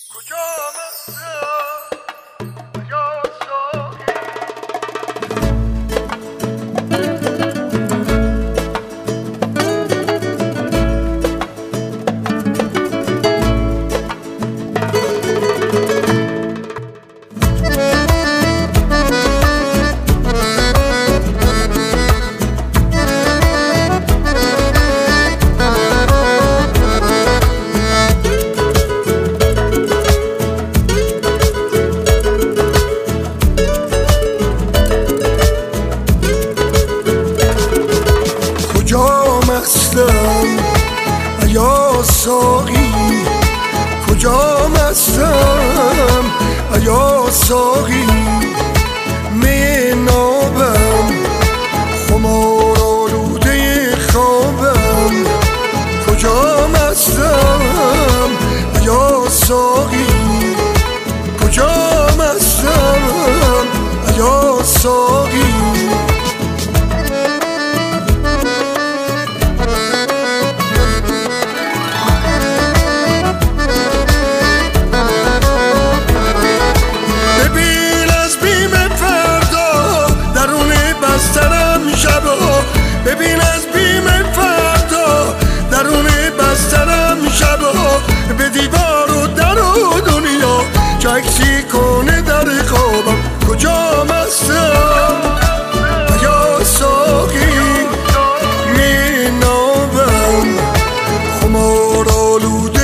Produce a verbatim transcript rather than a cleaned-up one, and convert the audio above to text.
یا ساقی کجا مستم یا ساقی می نابم خمار آلوده خوابم کجا مستم یا ساقی کجا مستم یا ساقی ببین از بیم فردا درون بسترم شبا به دیوار و در و دنیا چکسی کنه در خوابم کجا مستم یا ساقی می نابم خمار آلوده